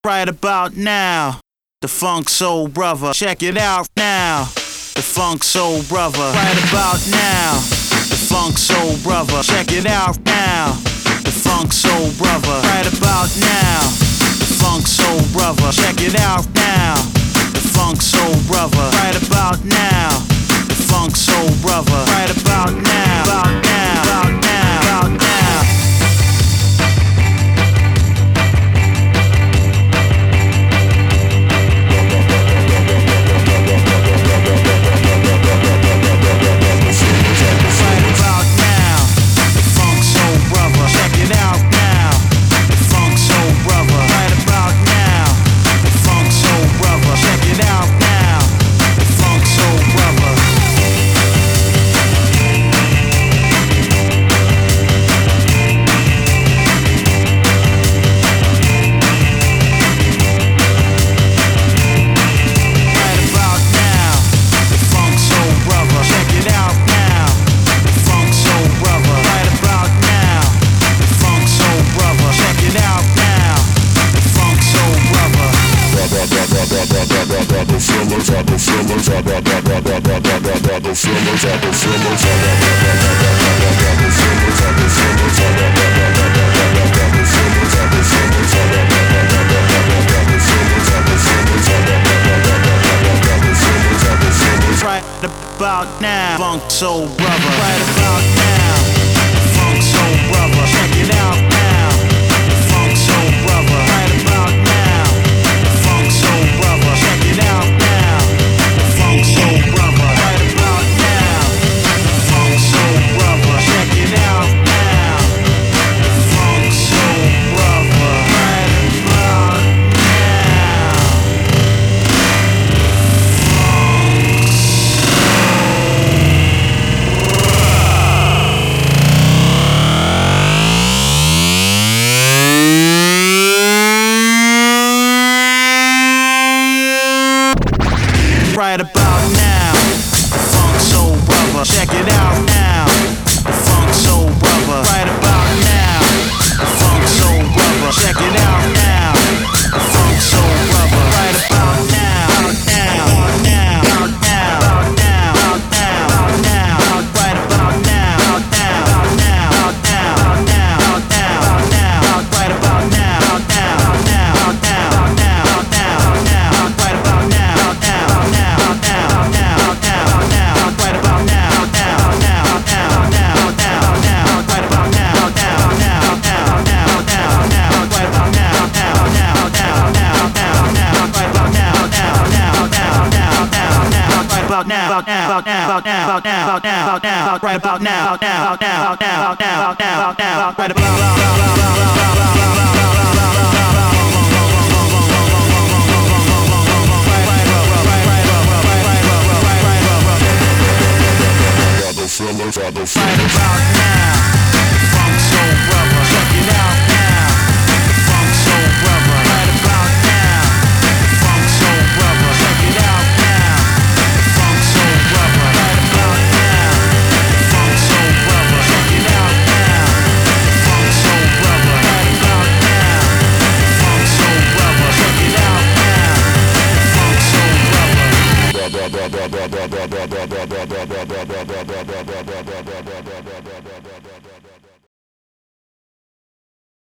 right about now. The Funk Soul Brother, check it out now. The Funk Soul Brother, right about now. The Funk Soul Brother, check it out now. The Funk Soul Brother, right about now. The Funk Soul Brother, check it out now. The Funk Soul Brother, right about now. The Funk Soul Brother, right about now. About now, about now, about now. About now, Funk Soul Brother, right about now. Funk Soul Brother, check it out now. Funk Soul Brother, right about now. Funk Soul Brother, check it out now. Funk Soul Brother, right about now. Funk Soul Brother, check it out now. Funk Soul Brother, right about now. Right about now, the Funk Soul Brother, check it out now. The Funk Soul Brother, right about now. The Funk Soul Brother, check it out now. The Funk Soul Brother, right about now. Out now, out now, out now, out now, out now, out now, right about now. Out now, out now, out now, out now, out now, out now, out right about now. Out now, out now, out now, out now, out now, out now, out right about now. Out now, out now. About now, about now, about now, about now, about now, about now, about now, right about now, about now, about now, about now, about now, about now, about now, right about now.